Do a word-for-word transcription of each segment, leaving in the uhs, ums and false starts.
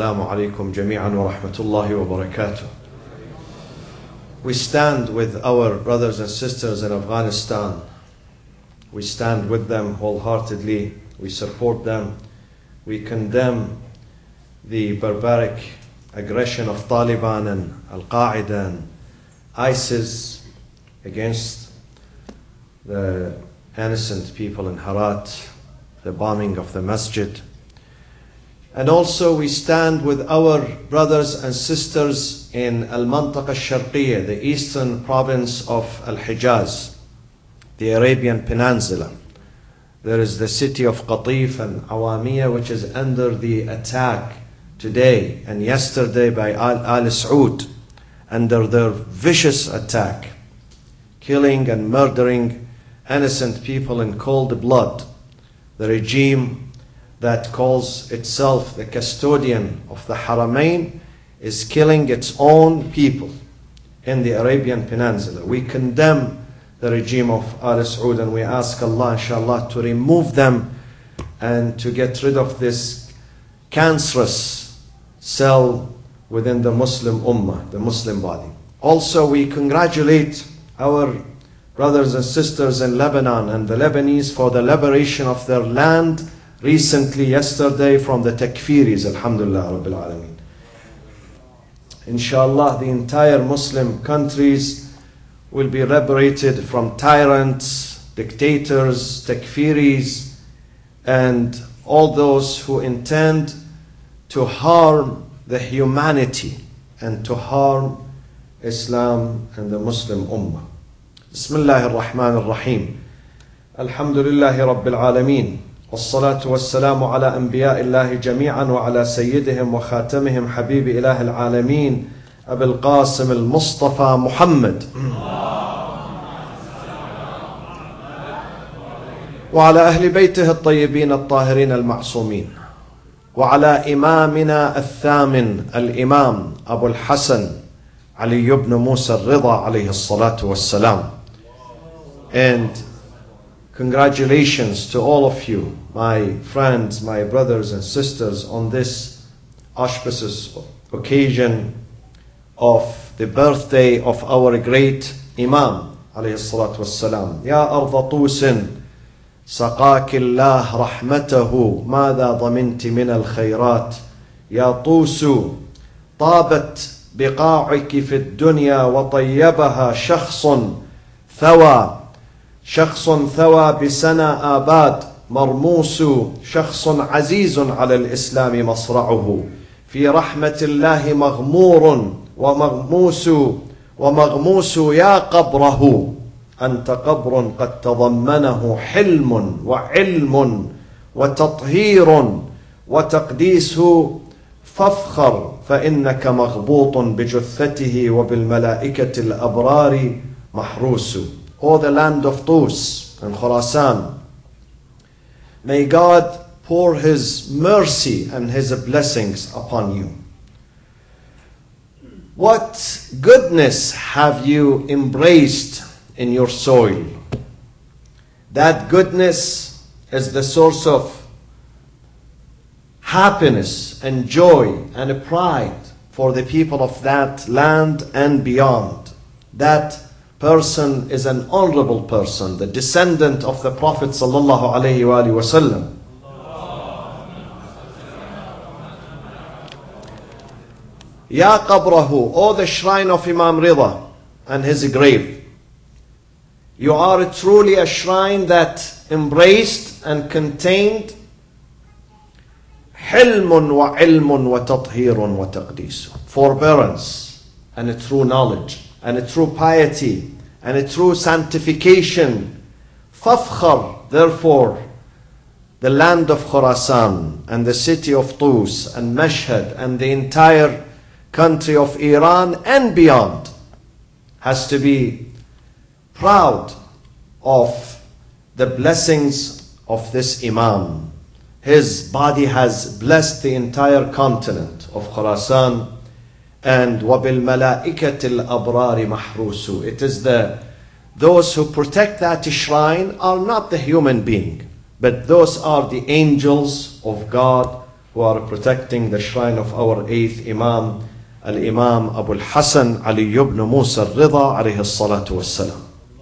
Assalamu alaikum jami'an wa rahmatullahi wa barakatuh. We stand with our brothers and sisters in Afghanistan. We stand with them wholeheartedly. We support them. We condemn the barbaric aggression of Taliban and Al-Qaeda and ISIS against the innocent people in Herat, the bombing of the masjid. And also we stand with our brothers and sisters in Al-Mantaqa Al-Sharqiyya, the eastern province of Al-Hijaz, the Arabian Peninsula. There is the city of Qatif and Awamiya, which is under the attack today and yesterday by Al Saud, under their vicious attack, killing and murdering innocent people in cold blood. The regime that calls itself the custodian of the Haramain is killing its own people in the Arabian Peninsula. We condemn the regime of Al Saud and we ask Allah, inshallah, to remove them and to get rid of this cancerous cell within the Muslim Ummah, the Muslim body. Also, we congratulate our brothers and sisters in Lebanon and the Lebanese for the liberation of their land recently, yesterday, from the Takfiris, Alhamdulillah Rabbil Alameen. Inshallah, the entire Muslim countries will be liberated from tyrants, dictators, Takfiris, and all those who intend to harm the humanity and to harm Islam and the Muslim Ummah. Bismillah ar-Rahman ar-Rahim. Alhamdulillahi Rabbil Alameen. والصلاة والسلام على أنبياء الله جميعا وعلى سيدهم وخاتمهم حبيب إله العالمين أبي القاسم المصطفى محمد وعلى أهل بيته الطيبين الطاهرين المعصومين وعلى إمامنا الثامن الإمام أبو الحسن علي بن موسى الرضا عليه الصلاة والسلام. And congratulations to all of you, my friends, my brothers and sisters, on this auspicious occasion of the birthday of our great Imam عليه الصلاة والسلام. يا أرض طوس سقاك الله رحمته ماذا ضمنت من الخيرات يا طوس طابت بقاعك في الدنيا وطيبها شخص ثوى شخص ثوى بسنا آباد مرموس شخص عزيز على الإسلام مصرعه في رحمة الله مغمور ومغموس ومغموس يا قبره أنت قبر قد تضمنه حلم وعلم وتطهير وتقديس فافخر فإنك مغبوط بجثته وبالملائكة الأبرار محروس. O the land of Tus and Khurasan, may God pour His mercy and His blessings upon you. What goodness have you embraced in your soil? That goodness is the source of happiness and joy and pride for the people of that land and beyond. That person is an honorable person, the descendant of the Prophet sallallahu alaihi wasallam. Ya qabrahu, O the shrine of Imam Rida and his grave. You are truly a shrine that embraced and contained hilmun wa ilmun wa tathhirun wa taqdees, forbearance and a true knowledge and a true piety and a true sanctification. Fafkhar, therefore, the land of Khurasan and the city of Tus and Mashhad and the entire country of Iran and beyond has to be proud of the blessings of this Imam. His body has blessed the entire continent of Khurasan. And وَبِالْمَلَائِكَةِ الْأَبْرَارِ مَحْرُوسُ. It is the, those who protect that shrine are not the human being, but those are the angels of God who are protecting the shrine of our eighth Imam, Al-Imam Abu al-Hasan Ali ibn Musa al-Rida alayhi salatu wassalam.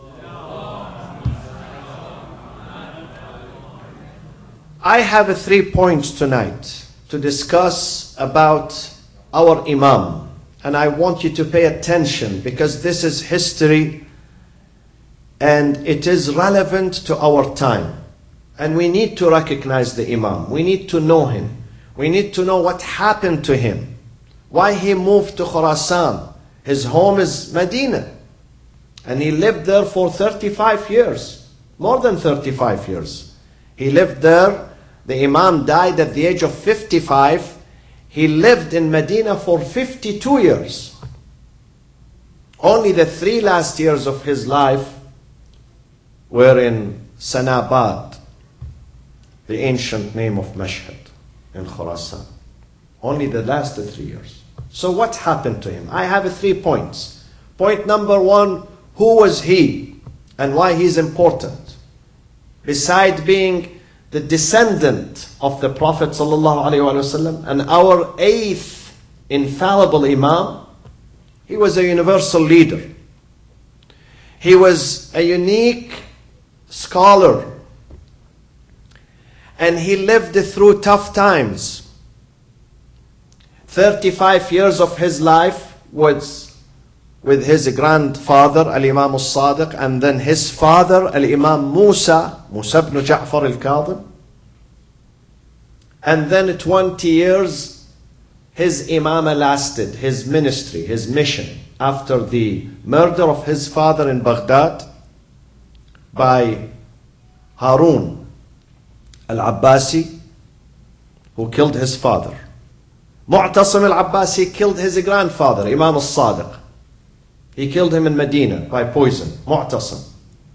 I have three points tonight to discuss about our Imam, and I want you to pay attention because this is history and it is relevant to our time, and we need to recognize the Imam. We need to know him. We need to know what happened to him, why he moved to Khurasan. His home is Medina, and he lived there for thirty-five years, more than thirty-five years. He lived there. The Imam died at the age of fifty-five. He lived in Medina for fifty-two years. Only the three last years of his life were in Sanabad, the ancient name of Mashhad in Khurasan. Only the last three years. So what happened to him? I have three points. Point number one, who was he and why he's important? Besides being the descendant of the Prophet ﷺ and our eighth infallible Imam, he was a universal leader. He was a unique scholar, and he lived through tough times. thirty-five years of his life was with his grandfather, Al-Imam al-Sadiq, and then his father, Al-Imam Musa, Musa ibn Ja'far al-Kadhim. And then twenty years, his imamah lasted, his ministry, his mission, after the murder of his father in Baghdad by Harun al-Abbasi, who killed his father. Mu'tasim al-Abbasi killed his grandfather, Imam al-Sadiq. He killed him in Medina by poison, Mu'tasim.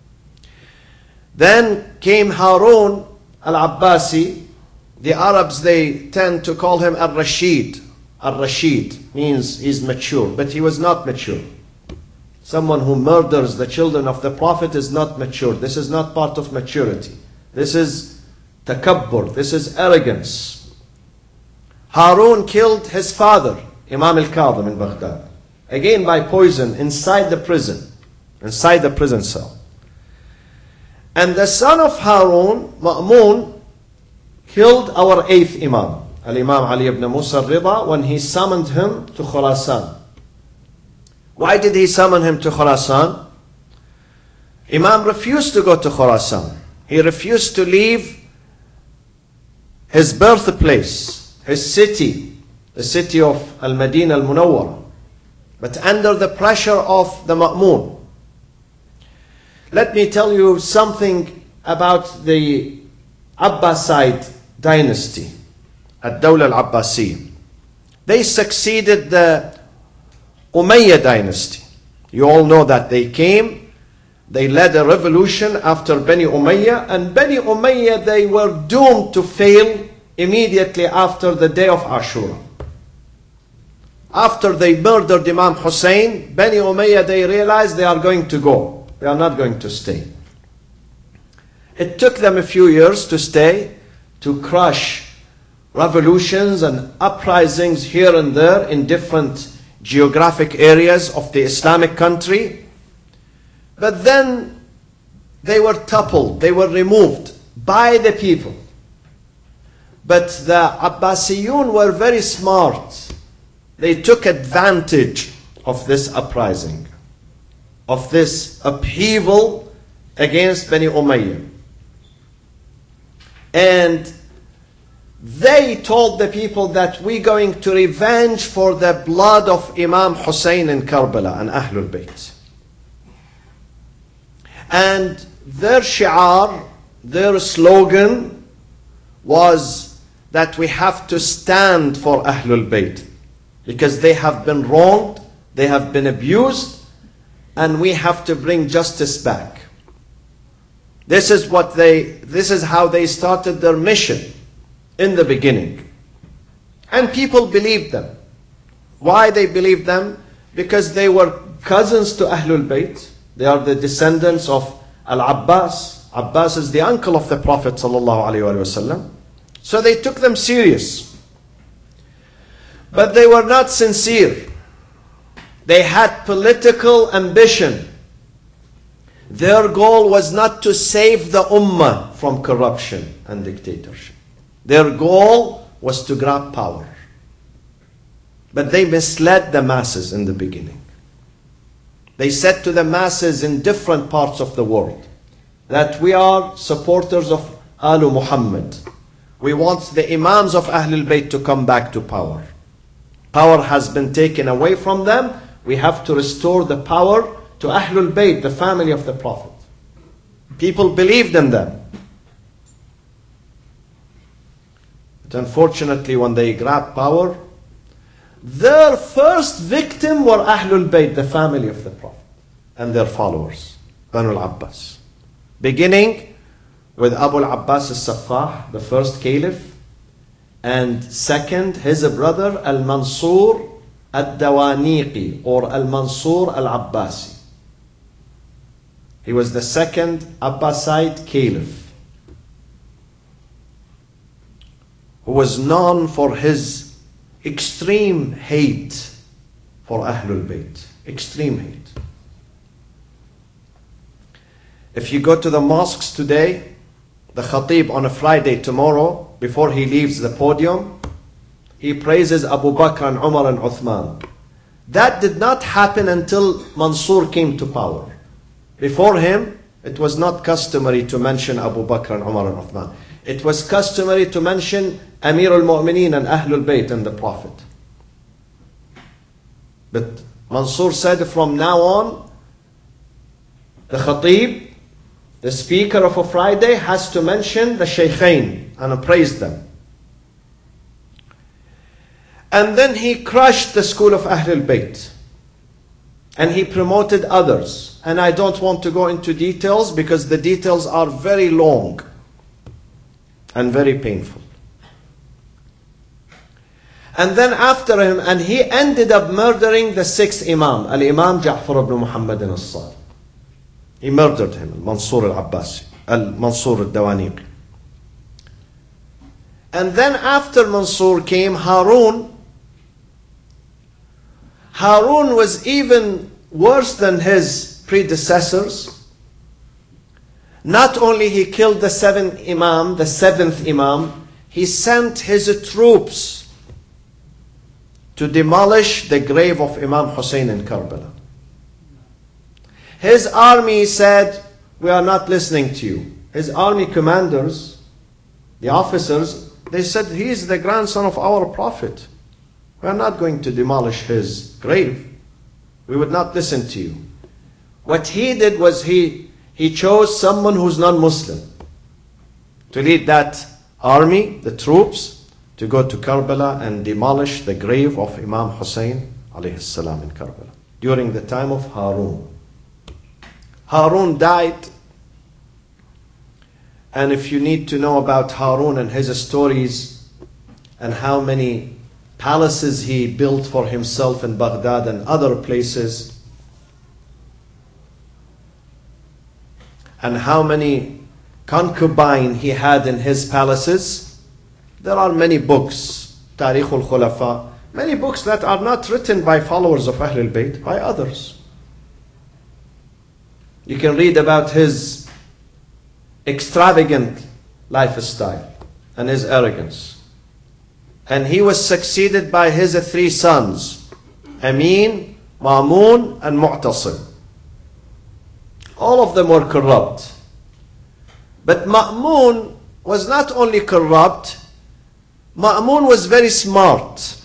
Then came Harun al-Abbasi. The Arabs, they tend to call him Al-Rashid. Al-Rashid means he's mature, but he was not mature. Someone who murders the children of the Prophet is not mature. This is not part of maturity. This is takabbur. This is arrogance. Harun killed his father, Imam al-Kadhim in Baghdad. Again by poison inside the prison. Inside the prison cell. And the son of Harun, Ma'mun, killed our eighth Imam, Al-Imam Ali ibn Musa al-Rida, when he summoned him to Khurasan. Why did he summon him to Khurasan? Imam refused to go to Khurasan. He refused to leave his birthplace, his city, the city of Al-Madinah al-Munawwara, but under the pressure of the Ma'mun. Let me tell you something about the Abbasid dynasty, Ad-Dawla al-Abbasiyya. They succeeded the Umayyad dynasty. You all know that they came, they led a revolution after Bani Umayyah, and Bani Umayyah, they were doomed to fail immediately after the day of Ashura. After they murdered Imam Hussein, Bani Umayyah, they realized they are going to go. They are not going to stay. It took them a few years to stay, to crush revolutions and uprisings here and there in different geographic areas of the Islamic country. But then they were toppled, they were removed by the people. But the Abbasiyun were very smart. They took advantage of this uprising, of this upheaval against Bani Umayyah. And they told the people that we're going to revenge for the blood of Imam Hussein in Karbala and Ahlul Bayt. And their shi'ar, their slogan was that we have to stand for Ahlul Bayt because they have been wronged, they have been abused, and we have to bring justice back. This is what they, this is how they started their mission in the beginning. And people believed them. Why they believed them? Because they were cousins to Ahlul Bayt. They are the descendants of Al-Abbas. Abbas is the uncle of the Prophet sallallahu alaihi wasallam. So they took them serious. But they were not sincere. They had political ambition. Their goal was not to save the ummah from corruption and dictatorship. Their goal was to grab power. But they misled the masses in the beginning. They said to the masses in different parts of the world that we are supporters of Alu Muhammad. We want the Imams of Ahlul Bayt to come back to power. Power has been taken away from them. We have to restore the power to Ahlul Bayt, the family of the Prophet. People believed in them. But unfortunately, when they grabbed power, their first victim were Ahlul Bayt, the family of the Prophet, and their followers, Banu al-Abbas. Beginning with Abu al-Abbas al-Saffah, the first caliph, and second, his brother Al-Mansur al-Dawaniqi, or Al-Mansur al-Abbasi. He was the second Abbasid caliph, who was known for his extreme hate for Ahlul Bayt. Extreme hate. If you go to the mosques today, the Khatib on a Friday tomorrow, before he leaves the podium, he praises Abu Bakr and Umar and Uthman. That did not happen until Mansur came to power. Before him, it was not customary to mention Abu Bakr and Umar and Uthman. It was customary to mention Amir al-Mu'mineen and Ahlul Bayt and the Prophet. But Mansur said from now on, the Khatib, the speaker of a Friday, has to mention the Shaykhain and praise them. And then he crushed the school of Ahlul Bayt. And he promoted others. And I don't want to go into details because the details are very long and very painful. And then after him, and he ended up murdering the sixth Imam, Al-Imam Ja'far ibn Muhammad al-Sadiq. He murdered him, Al-Mansur al-Abbasi, Al-Mansur al-Dawaniqi. And then after Mansur came Harun. Harun was even worse than his predecessors. Not only he killed the seventh Imam, the seventh Imam, he sent his troops to demolish the grave of Imam Hussein in Karbala. His army said, we are not listening to you. His army commanders, the officers, they said, he is the grandson of our Prophet. We are not going to demolish his grave. We would not listen to you. What he did was he, he chose someone who's non-Muslim to lead that army, the troops, to go to Karbala and demolish the grave of Imam Hussein alayhi salam in Karbala during the time of Harun. Harun died, and if you need to know about Harun and his stories and how many palaces he built for himself in Baghdad and other places, and how many concubines he had in his palaces, there are many books, Tarikh al-Khulafa, many books that are not written by followers of Ahlul Bayt, by others. You can read about his extravagant lifestyle and his arrogance. And he was succeeded by his three sons, Amin, Ma'mun, and Mu'tasim. All of them were corrupt. But Ma'mun was not only corrupt, Ma'mun was very smart.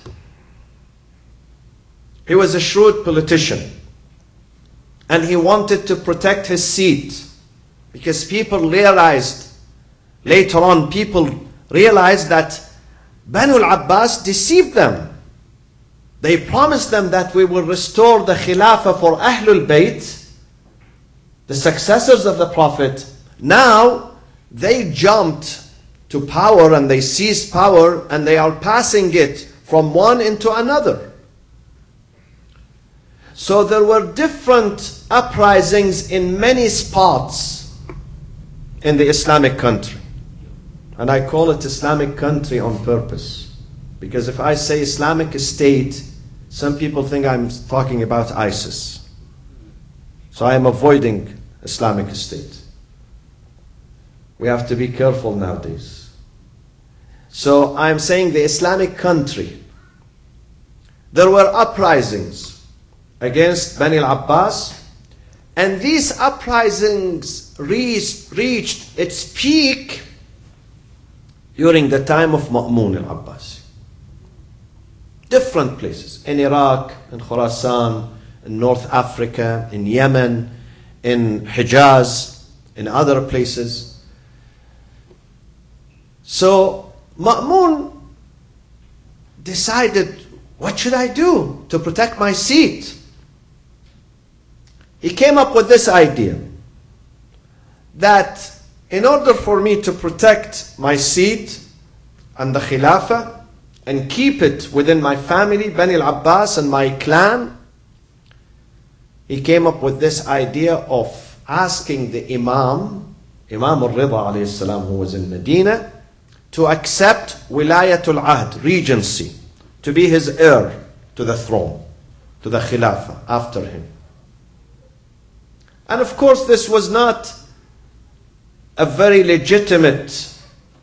He was a shrewd politician. And he wanted to protect his seat. Because people realized, later on people realized that Banu al-Abbas deceived them. They promised them that we will restore the Khilafah for Ahlul Bayt, the successors of the Prophet. Now they jumped to power and they seized power and they are passing it from one into another. So there were different uprisings in many spots in the Islamic country. And I call it Islamic country on purpose. Because if I say Islamic State, some people think I'm talking about ISIS. So I am avoiding Islamic State. We have to be careful nowadays. So I'm saying the Islamic country. There were uprisings against Bani al-Abbas, and these uprisings reached, reached its peak during the time of Ma'mun al-Abbasi. Different places, in Iraq, in Khurasan, in North Africa, in Yemen, in Hijaz, in other places. So Ma'mun decided, what should I do to protect my seat? He came up with this idea that in order for me to protect my seat and the Khilafah and keep it within my family, Bani al-Abbas and my clan, he came up with this idea of asking the Imam, Imam al-Rida alayhi salam, who was in Medina, to accept Wilayatul Ahd, regency, to be his heir to the throne, to the Khilafah after him. And of course this was not a very legitimate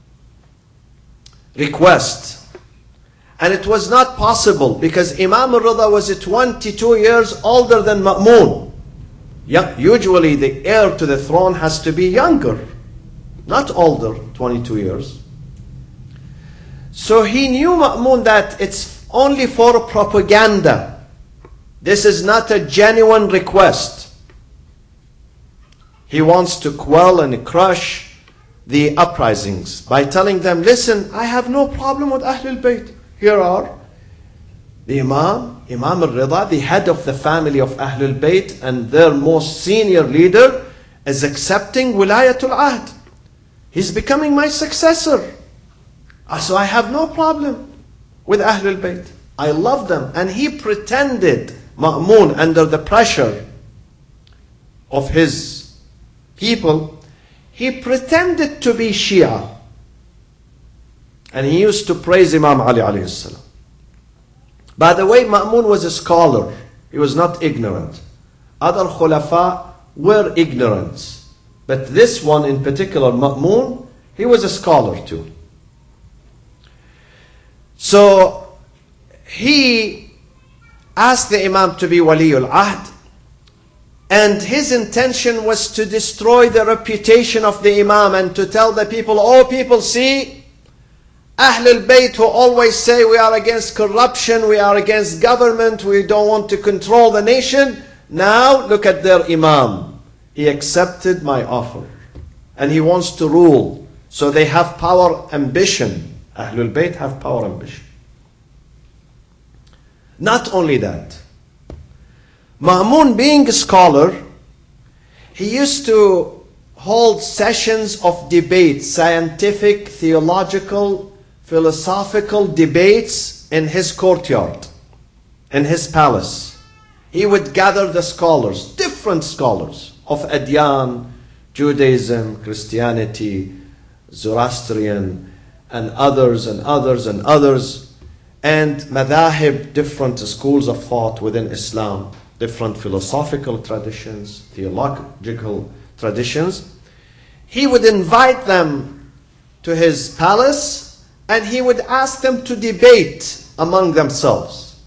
request. And it was not possible because Imam al-Rida was twenty-two years older than Ma'mun. Usually the heir to the throne has to be younger, not older, twenty-two years. So he knew Ma'mun that it's only for propaganda. This is not a genuine request. He wants to quell and crush the uprisings by telling them, listen, I have no problem with Ahlul Bayt. Here are the Imam, Imam al-Rida, the head of the family of Ahlul Bayt, and their most senior leader is accepting Wilayatul Ahd. He's becoming my successor. So I have no problem with Ahlul Bayt. I love them. And he pretended, Ma'mun, under the pressure of his people, he pretended to be Shia. And he used to praise Imam Ali alayhi salam. By the way, Ma'mun was a scholar. He was not ignorant. Other Khulafa were ignorant. But this one in particular, Ma'mun, he was a scholar too. So he asked the Imam to be Waliul Ahd, and his intention was to destroy the reputation of the Imam and to tell the people, oh people, see, Ahlul Bayt who always say we are against corruption, we are against government, we don't want to control the nation, now look at their Imam. He accepted my offer and he wants to rule. So they have power ambition. Ahlul Bayt have power ambition. Not only that, Ma'mun, being a scholar, he used to hold sessions of debate, scientific, theological, philosophical debates in his courtyard, in his palace. He would gather the scholars, different scholars of Adyan, Judaism, Christianity, Zoroastrian, and others and others and others, and madahib, different schools of thought within Islam, different philosophical traditions, theological traditions. He would invite them to his palace and he would ask them to debate among themselves.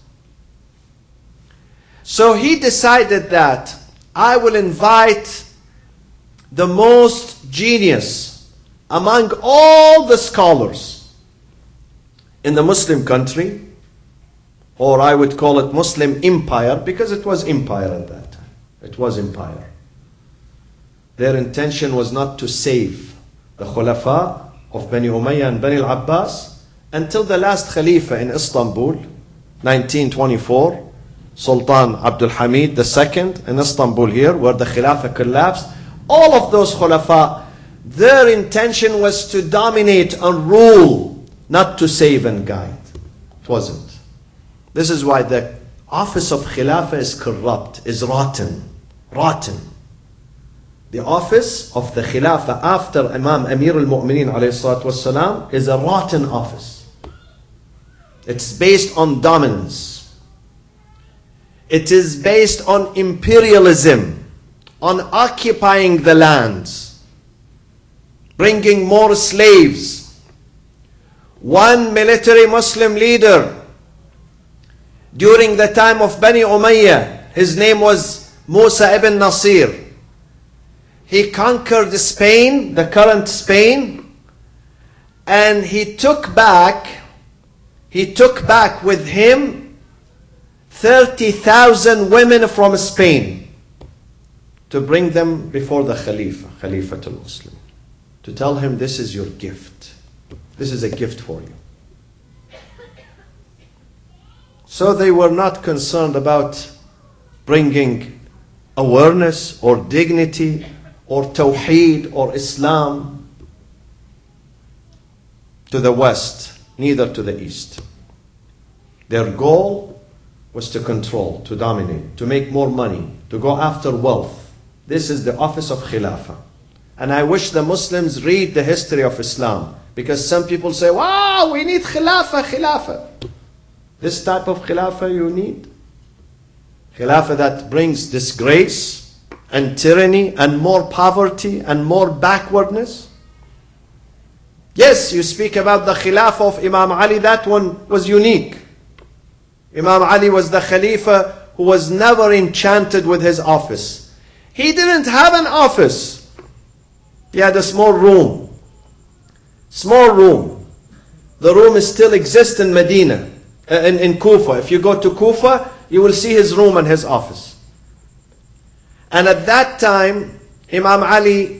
So he decided that I will invite the most genius among all the scholars in the Muslim country, or I would call it Muslim empire, because it was empire at that time. It was empire. Their intention was not to save the Khulafa of Bani Umayyah and Bani al-Abbas until the last Khalifa in Istanbul, nineteen twenty-four, Sultan Abdul Hamid the second in Istanbul here, where the Khilafah collapsed. All of those Khulafa, their intention was to dominate and rule, not to save and guide. It wasn't. This is why the office of Khilafah is corrupt, is rotten, rotten. The office of the Khilafah after Imam Amir al-Mu'mineen alayhi salatu wassalam is a rotten office. It's based on dominance. It is based on imperialism, on occupying the lands, bringing more slaves. One military Muslim leader during the time of Bani Umayyah, his name was Musa ibn Nasir. He conquered Spain, the current Spain, and he took back, he took back with him thirty thousand women from Spain to bring them before the Khalifa, Khalifatul Muslim, to tell him, this is your gift. This is a gift for you. So they were not concerned about bringing awareness or dignity or Tawheed or Islam to the West, neither to the East. Their goal was to control, to dominate, to make more money, to go after wealth. This is the office of Khilafah. And I wish the Muslims read the history of Islam, because some people say, wow, we need Khilafah, Khilafah. This type of Khilafah you need? Khilafah that brings disgrace and tyranny and more poverty and more backwardness? Yes, you speak about the Khilafah of Imam Ali, that one was unique. Imam Ali was the Khalifa who was never enchanted with his office. He didn't have an office. He had a small room. Small room. The room still exists in Medina, in, in Kufa. If you go to Kufa, you will see his room and his office. And at that time, Imam Ali,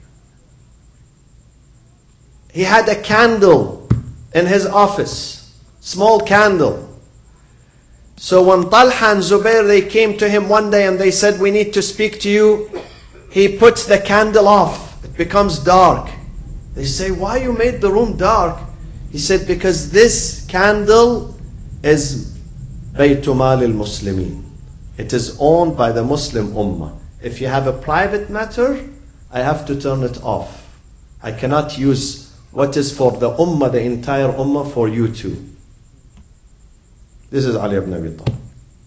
he had a candle in his office, small candle. So when Talha and Zubair, they came to him one day and they said, we need to speak to you, he puts the candle off. It becomes dark. They say, why you made the room dark? He said, because this candle is Baytul Mal al-Muslimin. It is owned by the Muslim Ummah. If you have a private matter, I have to turn it off. I cannot use what is for the Ummah, the entire Ummah, for you too. This is Ali ibn Abi Talib.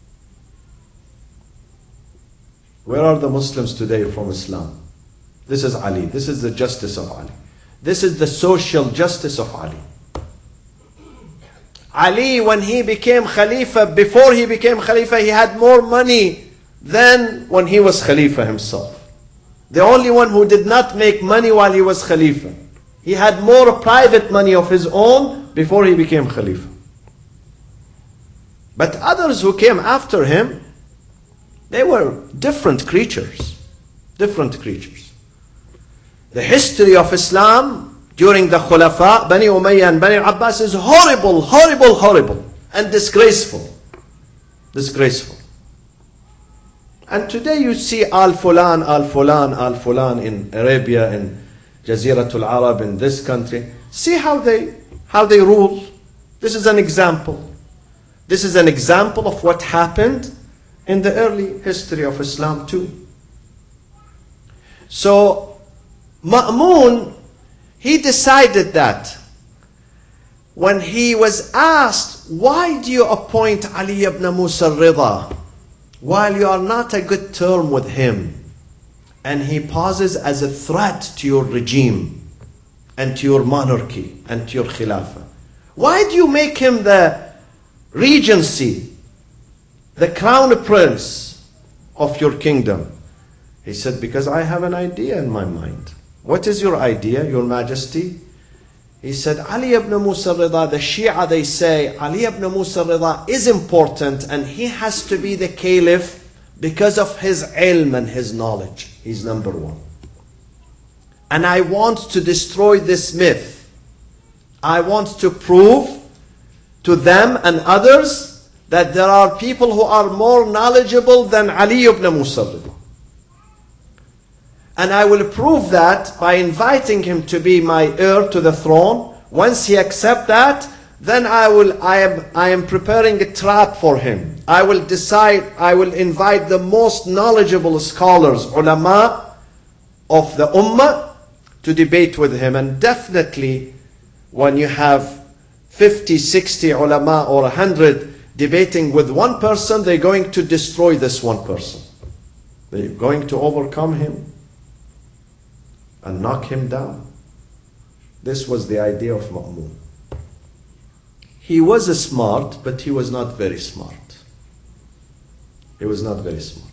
Where are the Muslims today from Islam? This is Ali. This is the justice of Ali. This is the social justice of Ali. Ali, when he became Khalifa, before he became Khalifa, he had more money than when he was Khalifa himself. The only one who did not make money while he was Khalifa. He had more private money of his own before he became Khalifa. But others who came after him, they were different creatures. Different creatures. The history of Islam during the Khulafa, Bani Umayyah and Bani Abbas, is horrible, horrible, horrible, and disgraceful. Disgraceful. And today you see Al-Fulan, Al-Fulan, Al-Fulan in Arabia, in Jaziratul Arab, in this country. See how they, how they rule. This is an example. This is an example of what happened in the early history of Islam too. So, Ma'mun, he decided that when he was asked, why do you appoint Ali ibn Musa al-Rida while you are not a good term with him? And he poses as a threat to your regime and to your monarchy and to your Khilafah. Why do you make him the regency, the crown prince of your kingdom? He said, because I have an idea in my mind. What is your idea, your majesty? He said, Ali ibn Musa al-Rida, the Shia, they say, Ali ibn Musa al-Rida is important and he has to be the caliph because of his ilm and his knowledge. He's number one. And I want to destroy this myth. I want to prove to them and others that there are people who are more knowledgeable than Ali ibn Musa al-Rida. And I will prove that by inviting him to be my heir to the throne. Once he accepts that, then I will I am I am preparing a trap for him. I will decide, I will invite the most knowledgeable scholars, ulama of the ummah, to debate with him. And definitely when you have fifty, sixty ulama or one hundred debating with one person, they're going to destroy this one person. They're going to overcome him and knock him down. This was the idea of Ma'mun. He was a smart, but he was not very smart. He was not very smart.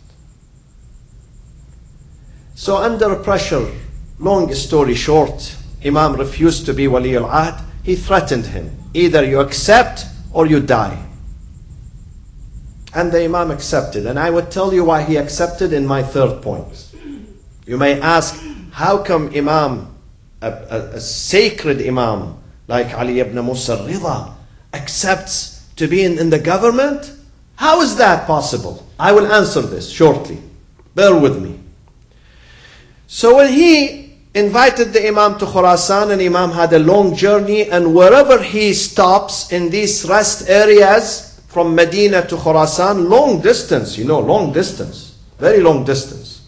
So under pressure, long story short, Imam refused to be Wali al-Ahd. He threatened him. Either you accept or you die. And the Imam accepted. And I would tell you why he accepted in my third point. You may ask, how come Imam, a, a, a sacred Imam like Ali ibn Musa al-Ridha, accepts to be in, in the government? How is that possible? I will answer this shortly. Bear with me. So when he invited the Imam to Khurasan, and Imam had a long journey, and wherever he stops in these rest areas from Medina to Khurasan, long distance, you know, long distance, very long distance.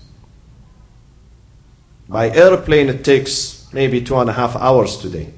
By airplane it takes maybe two and a half hours today.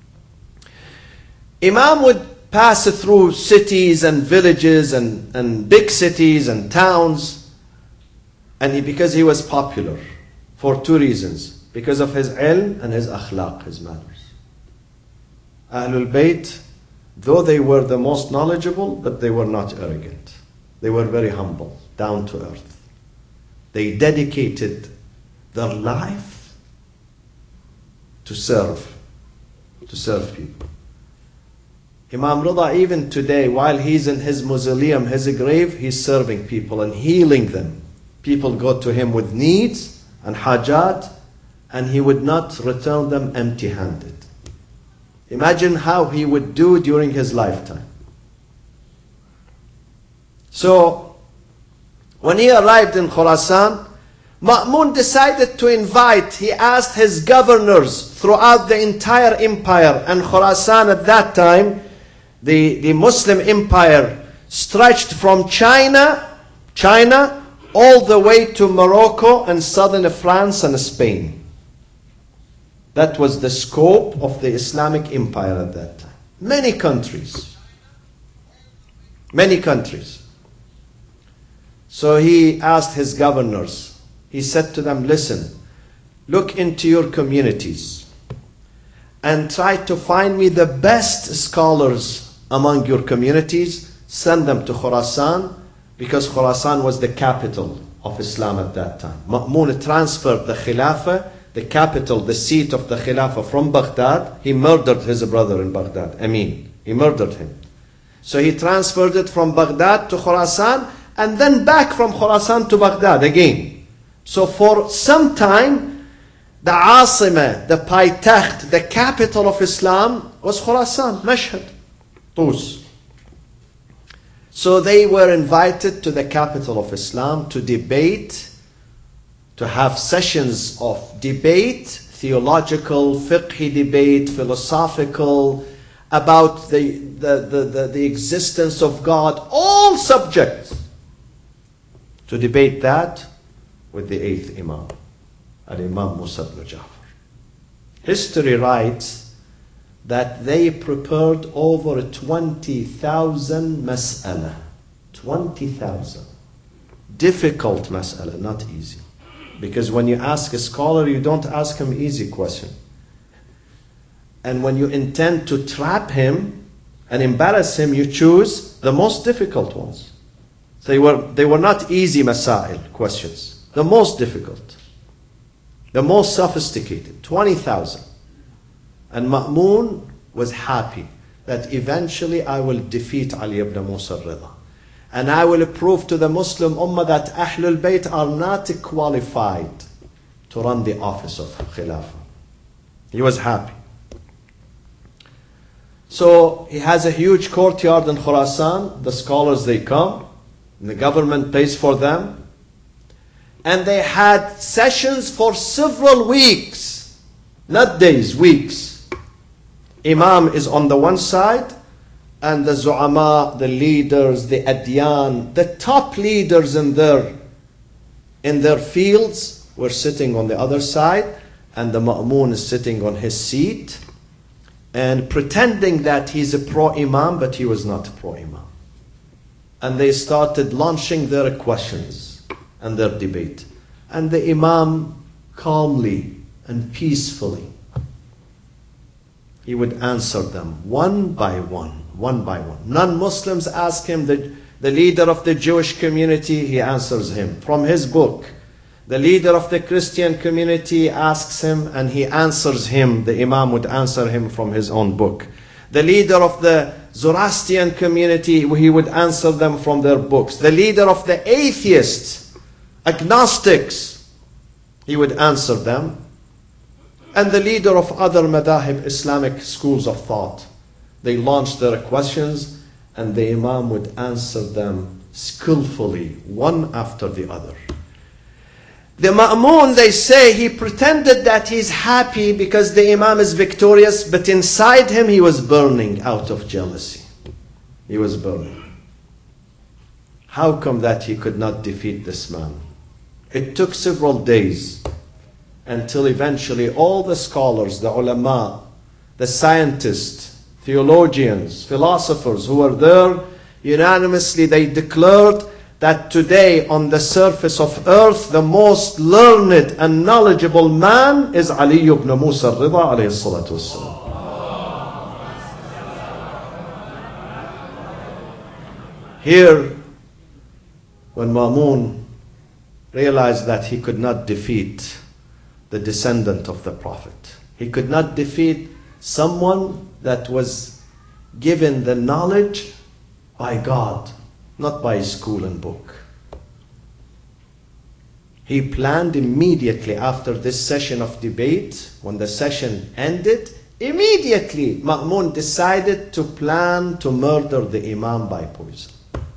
Imam would pass through cities and villages and, and big cities and towns, and he, because he was popular for two reasons. Because of his ilm and his akhlaq, his manners. Ahlul Bayt, though they were the most knowledgeable, but they were not arrogant. They were very humble, down to earth. They dedicated their life to serve, to serve people. Imam Rida, even today, while he's in his mausoleum, his grave, he's serving people and healing them. People go to him with needs and hajat, and he would not return them empty-handed. Imagine how he would do during his lifetime. So, when he arrived in Khurasan, Ma'mun decided to invite, he asked his governors throughout the entire empire, and Khurasan at that time, the, the Muslim empire stretched from China, China, all the way to Morocco and southern France and Spain. That was the scope of the Islamic empire at that time. Many countries. Many countries. So he asked his governors, he said to them, listen, look into your communities and try to find me the best scholars among your communities, send them to Khurasan, because Khurasan was the capital of Islam at that time. Ma'mun transferred the Khilafah, the capital, the seat of the Khilafah from Baghdad. He murdered his brother in Baghdad, Amin. He murdered him. So he transferred it from Baghdad to Khurasan, and then back from Khurasan to Baghdad again. So for some time, the Asima, the Paytaht, the capital of Islam was Khurasan, Mashhad, Tus. So they were invited to the capital of Islam to debate, to have sessions of debate, theological, fiqhi debate, philosophical, about the, the, the, the, the existence of God, all subjects. To debate that with the eighth Imam, Al-Imam Musa ibn Ja'far. History writes that they prepared over twenty thousand mas'ala. twenty thousand. Difficult mas'ala, not easy. Because when you ask a scholar, you don't ask him easy question. And when you intend to trap him and embarrass him, you choose the most difficult ones. They were, they were not easy masail questions. The most difficult. The most sophisticated. twenty thousand. And Ma'mun was happy that eventually I will defeat Ali ibn Musa al-Ridha. And I will prove to the Muslim Ummah that Ahlul Bayt are not qualified to run the office of Khilafah. He was happy. So he has a huge courtyard in Khurasan. The scholars, they come. And the government pays for them. And they had sessions for several weeks. Not days, weeks. Imam is on the one side, and the zu'ama, the leaders, the adyan, the top leaders in their, in their fields were sitting on the other side, and the Ma'mun is sitting on his seat. and pretending that he's a pro-imam, but he was not a pro-imam. And they started launching their questions and their debate. And the imam calmly and peacefully, he would answer them one by one, one by one. Non-Muslims ask him, the, the leader of the Jewish community, he answers him from his book. The leader of the Christian community asks him and he answers him. The imam would answer him from his own book. The leader of the Zoroastrian community, he would answer them from their books. The leader of the atheists, agnostics, he would answer them. And the leader of other madahib, Islamic schools of thought, they launched their questions and the imam would answer them skillfully, one after the other. The Ma'mun, they say, he pretended that he's happy because the imam is victorious, but inside him he was burning out of jealousy. He was burning. How come that he could not defeat this man? It took several days until eventually all the scholars, the ulama, the scientists, theologians, philosophers who were there, unanimously they declared that today on the surface of earth, the most learned and knowledgeable man is Ali ibn Musa al-Rida alayhi salatu wassalam. Here, when Ma'mun realized that he could not defeat the descendant of the Prophet, he could not defeat someone that was given the knowledge by God, not by school and book. He planned immediately after this session of debate, when the session ended, immediately Ma'mun decided to plan to murder the Imam by poison.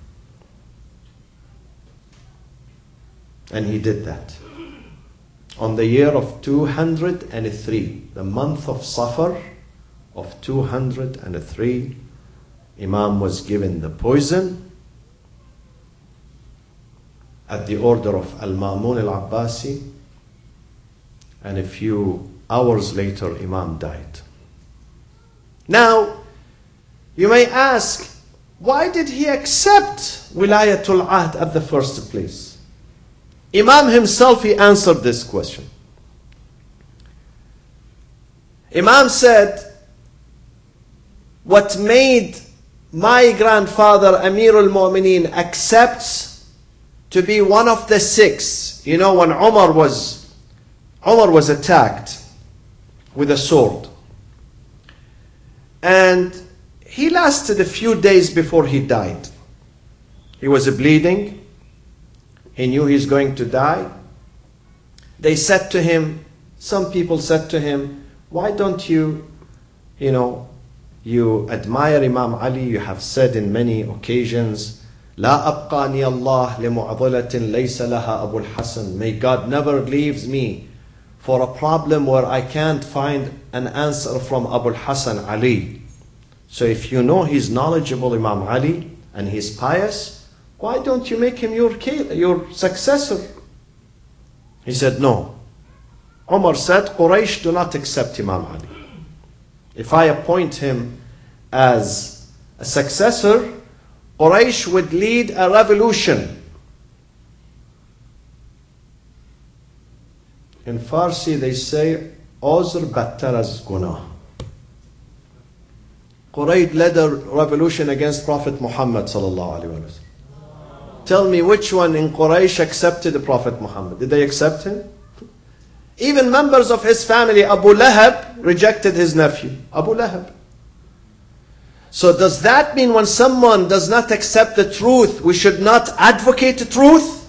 And he did that. On the year of two hundred three, the month of Safar of two hundred three, Imam was given the poison at the order of Al-Ma'mun al-Abbasi, and a few hours later Imam died. Now, you may ask, why did he accept Wilayatul Ahd at the first place? Imam himself, he answered this question. Imam said, what made my grandfather Amir al-Mu'mineen accepts to be one of the six. You know, when Umar was, Umar was attacked with a sword. And he lasted a few days before he died. He was bleeding. He knew he's going to die. They said to him, some people said to him, why don't you, you know, you admire Imam Ali, you have said in many occasions, لا أبقاني الله لمعضلة ليس لها أبو الحسن. May God never leaves me for a problem where I can't find an answer from Abu al-Hasan Ali. So if you know he's knowledgeable, Imam Ali, and he's pious, why don't you make him your, your successor? He said, no. Umar said, Quraysh do not accept Imam Ali. If I appoint him as a successor, Quraysh would lead a revolution. In Farsi they say, Uzr battar az gunah. Quraysh led a revolution against Prophet Muhammad sallallahu alaihi wasallam. Tell me which one in Quraysh accepted the Prophet Muhammad? Did they accept him? Even members of his family, Abu Lahab, rejected his nephew, Abu Lahab. So does that mean when someone does not accept the truth, we should not advocate the truth?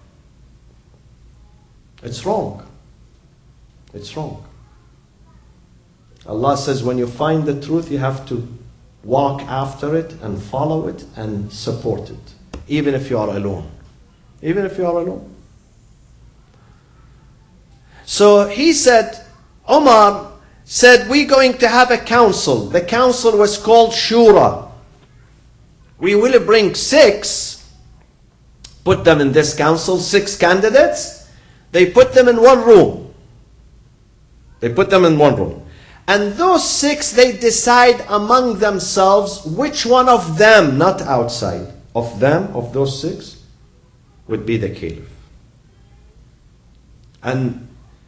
It's wrong. It's wrong. Allah says when you find the truth, you have to walk after it and follow it and support it. Even if you are alone. Even if you are alone. So he said, Omar said, we're going to have a council. The council was called Shura. We will bring six, put them in this council, six candidates. They put them in one room. They put them in one room. And those six, they decide among themselves which one of them, not outside, of them, of those six, would be the caliph. And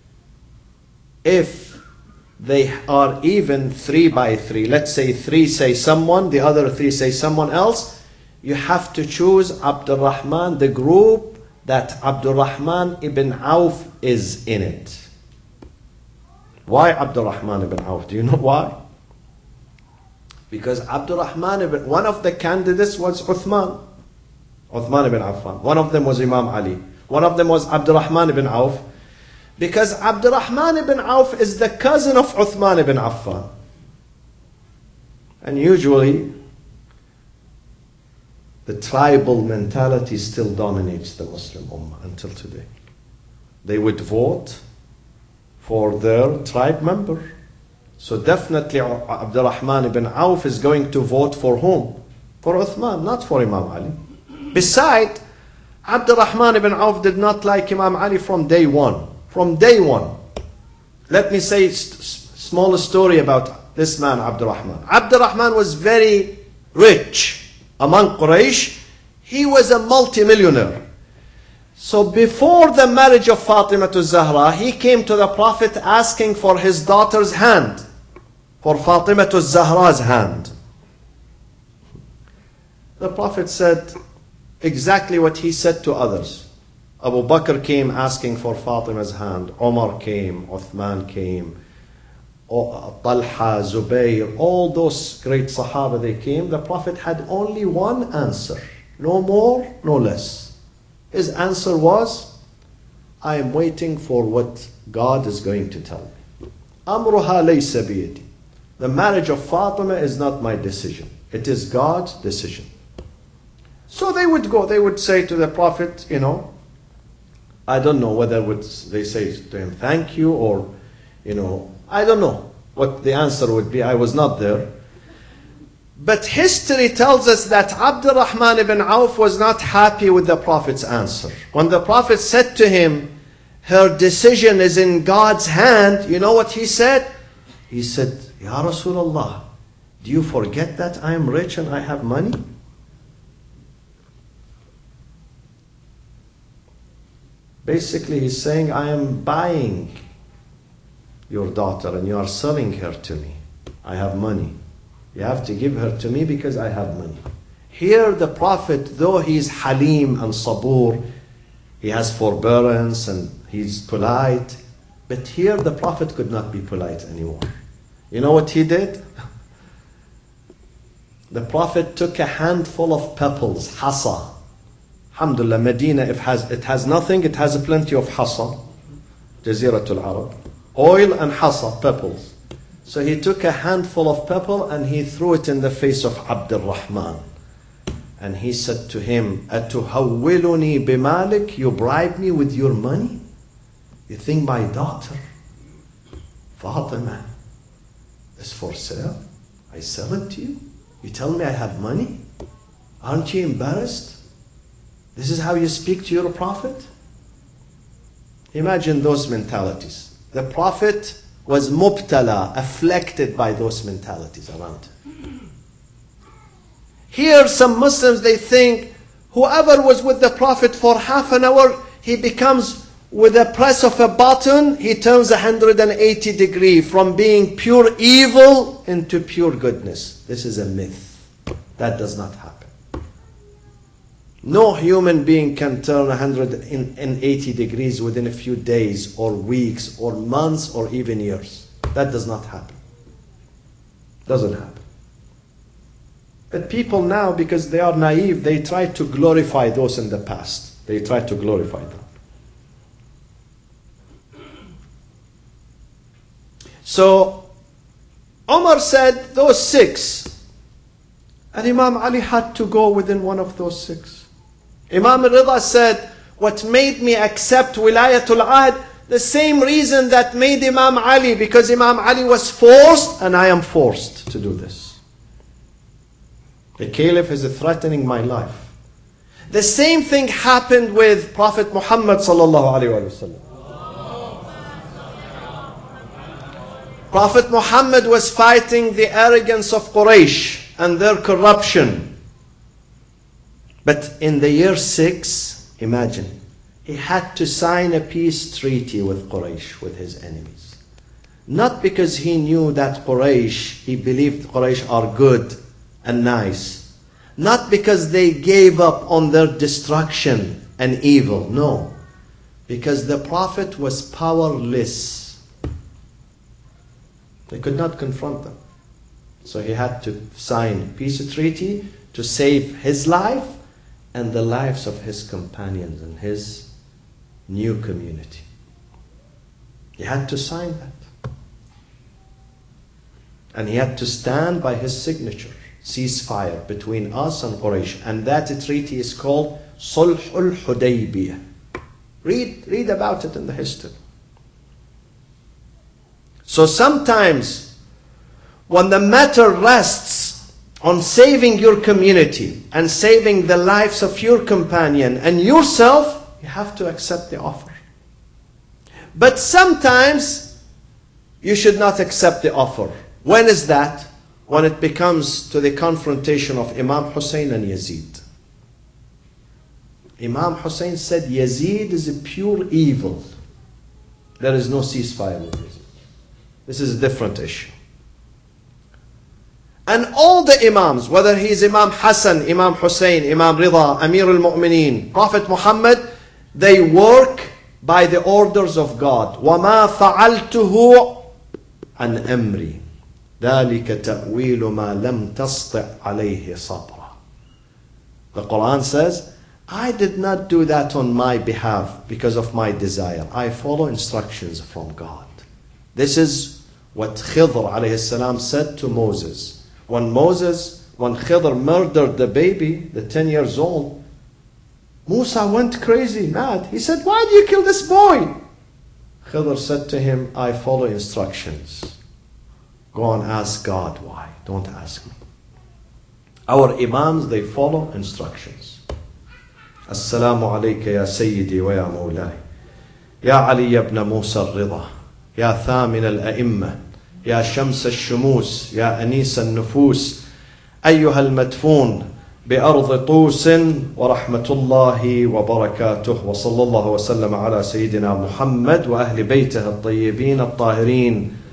if they are even three by three, let's say three say someone, the other three say someone else, you have to choose Abdul Rahman, the group that Abdul Rahman ibn Auf is in it. Why Abdul Rahman ibn Auf? Do you know why? Because Abdul Rahman ibn, one of the candidates was Uthman. Uthman ibn Affan. One of them was Imam Ali. One of them was Abdul Rahman ibn Auf. Because Abdul Rahman ibn Auf is the cousin of Uthman ibn Affan. And usually, the tribal mentality still dominates the Muslim Ummah until today. They would vote for their tribe member. So definitely Abdul Rahman ibn Auf is going to vote for whom? For Uthman, not for Imam Ali. Besides, Abdul Rahman ibn Auf did not like Imam Ali from day one. From day one. Let me say a small story about this man, Abdul Rahman. Abdul Rahman was very rich among Quraysh. He was a multi-millionaire. So before the marriage of Fatima to Zahra, he came to the Prophet asking for his daughter's hand, for Fatima to Zahra's hand. The Prophet said exactly what he said to others. Abu Bakr came asking for Fatima's hand. Omar came, Uthman came, Talha, Zubayr, all those great Sahaba, they came. The Prophet had only one answer. No more, no less. His answer was, I am waiting for what God is going to tell me. Amruha laysa biyadi. The marriage of Fatima is not my decision. It is God's decision. So they would go, they would say to the Prophet, you know, I don't know whether would they say to him, thank you, or, you know, I don't know what the answer would be. I was not there. But history tells us that Abdul Rahman ibn Auf was not happy with the Prophet's answer. When the Prophet said to him, her decision is in God's hand, you know what he said? He said, Ya Rasulullah, do you forget that I am rich and I have money? Basically, he's saying, I am buying your daughter and you are selling her to me. I have money. You have to give her to me because I have money. Here the Prophet, though he's Halim and Sabur, he has forbearance and he's polite, but here the Prophet could not be polite anymore. You know what he did? The Prophet took a handful of pebbles, hasa. Alhamdulillah, Medina, if has, it has nothing, it has plenty of hasa. Jaziratul Arab. Oil and hasa, pebbles. So he took a handful of pebble and he threw it in the face of Abdul Rahman. And he said to him, Atuhawwiluni bimalik, you bribe me with your money? You think my daughter, Fatima, is for sale? I sell it to you? You tell me I have money? Aren't you embarrassed? This is how you speak to your Prophet? Imagine those mentalities. The Prophet was mubtala, afflicted by those mentalities around him. Here some Muslims, they think whoever was with the Prophet for half an hour, he becomes, with a press of a button, he turns one hundred eighty degrees from being pure evil into pure goodness. This is a myth. That does not happen. No human being can turn one hundred eighty degrees within a few days or weeks or months or even years. That does not happen. Doesn't happen. But people now, because they are naive, they try to glorify those in the past. They try to glorify them. So, Omar said, those six. And Imam Ali had to go within one of those six. Imam Rida said, what made me accept Wilayatul Ahd, the same reason that made Imam Ali, because Imam Ali was forced and I am forced to do this. The Caliph is threatening my life. The same thing happened with Prophet Muhammad sallallahu alaihi wasallam. Prophet Muhammad was fighting the arrogance of Quraysh and their corruption. But in the year six, imagine, he had to sign a peace treaty with Quraysh, with his enemies. Not because he knew that Quraysh, he believed Quraysh are good and nice. Not because they gave up on their destruction and evil. No. Because the Prophet was powerless. They could not confront them. So he had to sign a peace treaty to save his life and the lives of his companions and his new community. He had to sign that. And he had to stand by his signature, ceasefire between us and Quraysh. And that treaty is called Sulhul Hudaybiyah. Read, read about it in the history. So sometimes when the matter rests on saving your community and saving the lives of your companion and yourself, you have to accept the offer. But sometimes you should not accept the offer. When is that? When it becomes to the confrontation of Imam Hussein and Yazid. Imam Hussein said Yazid is a pure evil. There is no ceasefire with Yazid. This is a different issue. And all the Imams, whether he is Imam Hassan, Imam Hussein, Imam Rida, Amir al-Mu'mineen, Prophet Muhammad, they work by the orders of God. وَمَا فَعَلْتُهُ عَنْ أَمْرِي ذَلِكَ تَأْوِيلُ مَا لَمْ تَسْطِعْ عَلَيْهِ صَبْرًا. The Quran says, I did not do that on my behalf because of my desire. I follow instructions from God. This is what Khidr alayhi salam said to Moses. When Moses, when Khidr murdered the baby, the ten years old, Musa went crazy, mad. He said, why do you kill this boy? Khidr said to him, I follow instructions. Go and ask God why. Don't ask me. Our Imams, they follow instructions. Assalamu alayka ya Sayyidi wa ya Mawlai. Ya Ali ibn Musa al-Rida. يا ثامن الأئمة يا شمس الشموس يا أنيس النفوس أيها المدفون بأرض طوس ورحمة الله وبركاته وصلى الله وسلم على سيدنا محمد وأهل بيته الطيبين الطاهرين